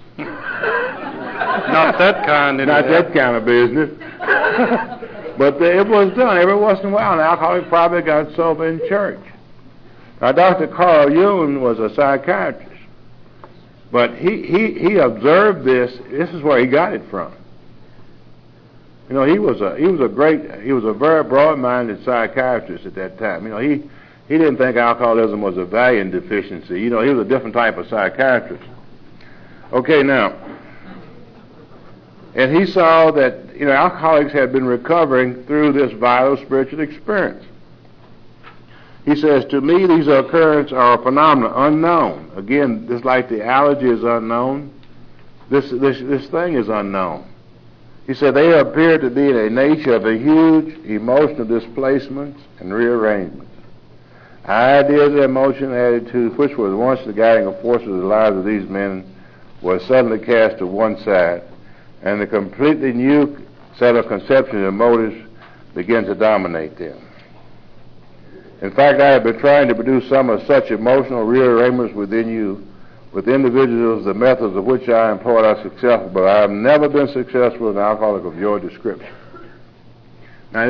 Not that kind. Not that kind of business. But it was done every once in a while. An alcoholic probably got sober in church. Now, Dr. Carl Jung was a psychiatrist, but he observed this. This is where he got it from. He was a very broad-minded psychiatrist at that time. He didn't think alcoholism was a Valium deficiency. He was a different type of psychiatrist. Okay, now, and he saw that alcoholics had been recovering through this vital spiritual experience. He says, to me, these occurrences are a phenomena unknown. Again, just like the allergy is unknown, this thing is unknown. He said they appear to be in a nature of a huge emotional displacements and rearrangements. Ideas, emotion, attitudes, which were once the guiding forces of the lives of these men, were suddenly cast to one side, and a completely new set of conceptions and motives began to dominate them. In fact, I have been trying to produce some of such emotional rearrangements within you, with individuals, the methods of which I employed are successful, but I have never been successful in an alcoholic of your description. Now,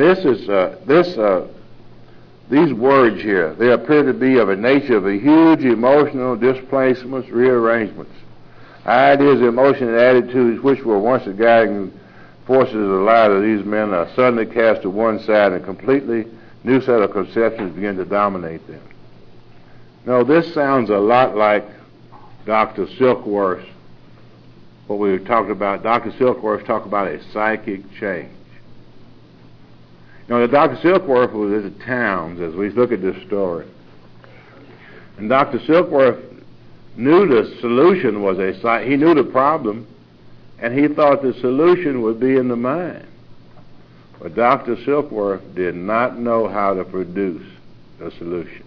these words here, they appear to be of a nature of a huge emotional displacements, rearrangements. Ideas, emotions, and attitudes which were once the guiding forces of the lives of these men are suddenly cast to one side, and a completely new set of conceptions begin to dominate them. Now, this sounds a lot like Dr. Silkworth, what we talked about. Dr. Silkworth talked about a psychic change. Dr. Silkworth was at Towns as we look at this story. And Dr. Silkworth knew the solution was he knew the problem, and he thought the solution would be in the mind. But Dr. Silkworth did not know how to produce the solution.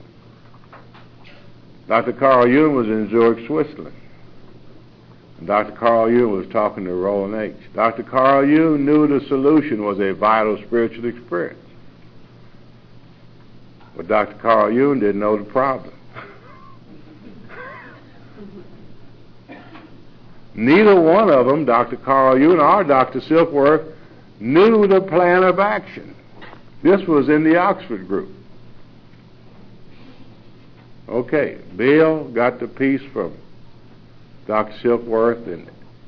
Dr. Carl Jung was in Zurich, Switzerland. And Dr. Carl Jung was talking to Roland H. Dr. Carl Jung knew the solution was a vital spiritual experience. But Dr. Carl Jung didn't know the problem. Neither one of them, Dr. Carl Jung or Dr. Silkworth, knew the plan of action. This was in the Oxford group. Okay, Bill got the piece from Dr. Silkworth, when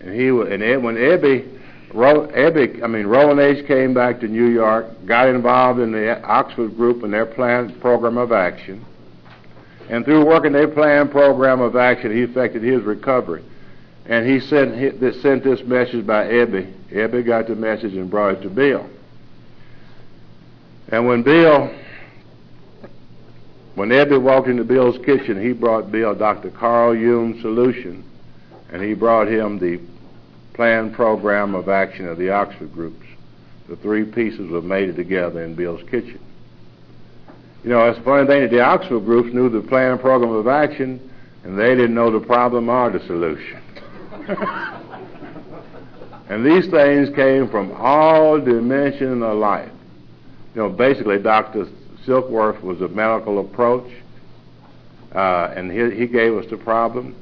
Roland H. came back to New York, got involved in the Oxford group and their planned program of action, and through working their planned program of action, he affected his recovery. And he sent this message by Ebby. Ebby got the message and brought it to Bill. And when Ebby walked into Bill's kitchen, he brought Bill Dr. Carl Jung's solution, and he brought him the planned program of action of the Oxford groups. The three pieces were made together in Bill's kitchen. It's a funny thing that the Oxford groups knew the planned program of action, and they didn't know the problem or the solution. And these things came from all dimensions of life. Basically, Dr. Silkworth was a medical approach, and he gave us the problem.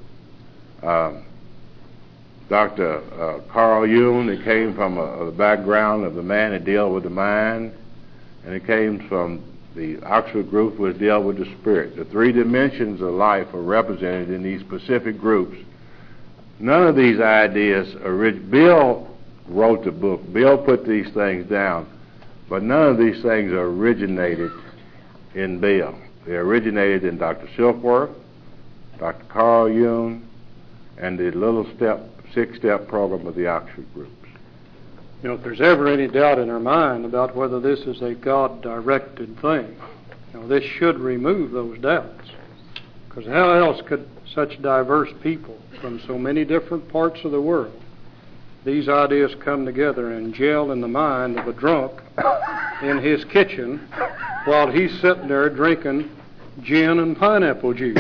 Dr. Carl Jung, it came from the background of the man that dealt with the mind, and it came from the Oxford group, which dealt with the spirit. The three dimensions of life are represented in these specific groups. None of these ideas Bill wrote the book. Bill put these things down, but none of these things originated in Bill. They originated in Dr. Silkworth, Dr. Carl Jung, and the little six-step program of the Oxford groups. You know, if there's ever any doubt in our mind about whether this is a God-directed thing, this should remove those doubts. Because how else could such diverse people from so many different parts of the world, these ideas come together and gel in the mind of a drunk in his kitchen while he's sitting there drinking gin and pineapple juice?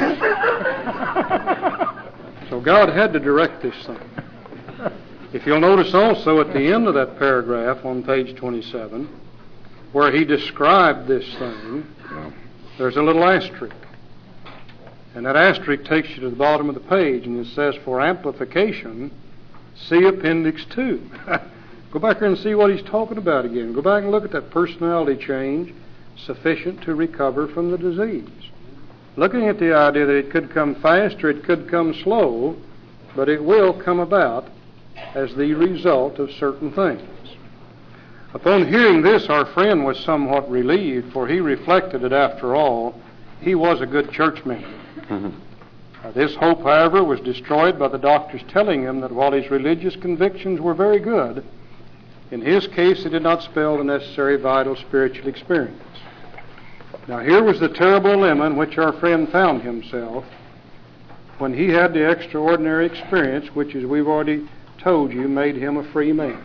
So God had to direct this thing. If you'll notice also at the end of that paragraph on page 27, where he described this thing, there's a little asterisk. And that asterisk takes you to the bottom of the page, and it says, for amplification, see Appendix 2. Go back there and see what he's talking about again. Go back and look at that personality change sufficient to recover from the disease. Looking at the idea that it could come fast or it could come slow, but it will come about as the result of certain things. Upon hearing this, our friend was somewhat relieved, for he reflected that, after all, he was a good church member. This hope, however, was destroyed by the doctors telling him that while his religious convictions were very good, in his case it did not spell the necessary vital spiritual experience. Now here was the terrible dilemma in which our friend found himself when he had the extraordinary experience which, as we've already told you, made him a free man.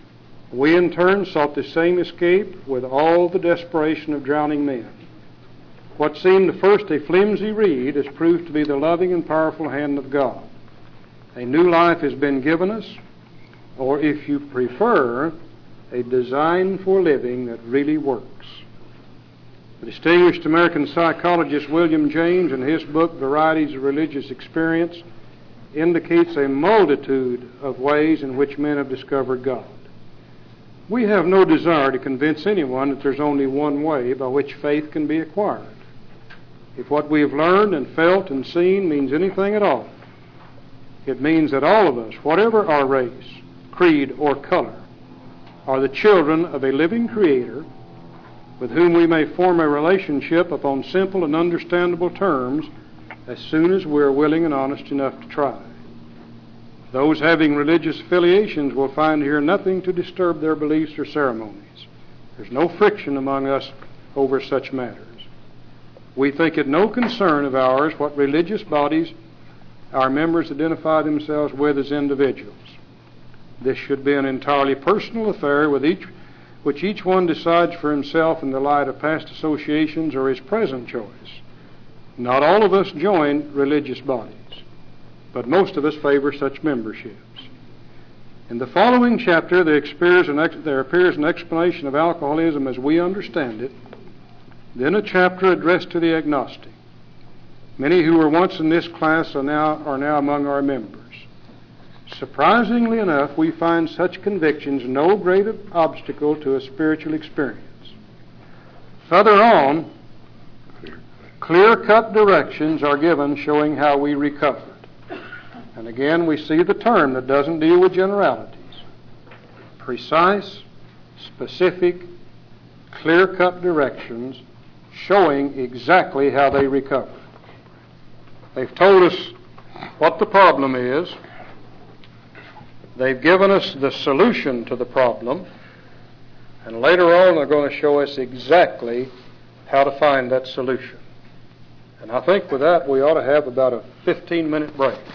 We in turn sought the same escape with all the desperation of drowning men. What seemed at first a flimsy reed has proved to be the loving and powerful hand of God. A new life has been given us, or if you prefer, a design for living that really works. The distinguished American psychologist William James, in his book Varieties of Religious Experience, indicates a multitude of ways in which men have discovered God. We have no desire to convince anyone that there's only one way by which faith can be acquired. If what we have learned and felt and seen means anything at all, it means that all of us, whatever our race, creed, or color, are the children of a living Creator with whom we may form a relationship upon simple and understandable terms as soon as we are willing and honest enough to try. Those having religious affiliations will find here nothing to disturb their beliefs or ceremonies. There's no friction among us over such matters. We think it no concern of ours what religious bodies our members identify themselves with as individuals. This should be an entirely personal affair which each one decides for himself in the light of past associations or his present choice. Not all of us join religious bodies, but most of us favor such memberships. In the following chapter, there appears an explanation of alcoholism as we understand it, then a chapter addressed to the agnostic. Many who were once in this class are now among our members. Surprisingly enough, we find such convictions no great obstacle to a spiritual experience. Further on, clear-cut directions are given showing how we recovered. And again, we see the term that doesn't deal with generalities. Precise, specific, clear-cut directions showing exactly how they recovered. They've told us what the problem is. They've given us the solution to the problem. And later on, they're going to show us exactly how to find that solution. And I think with that, we ought to have about a 15-minute break.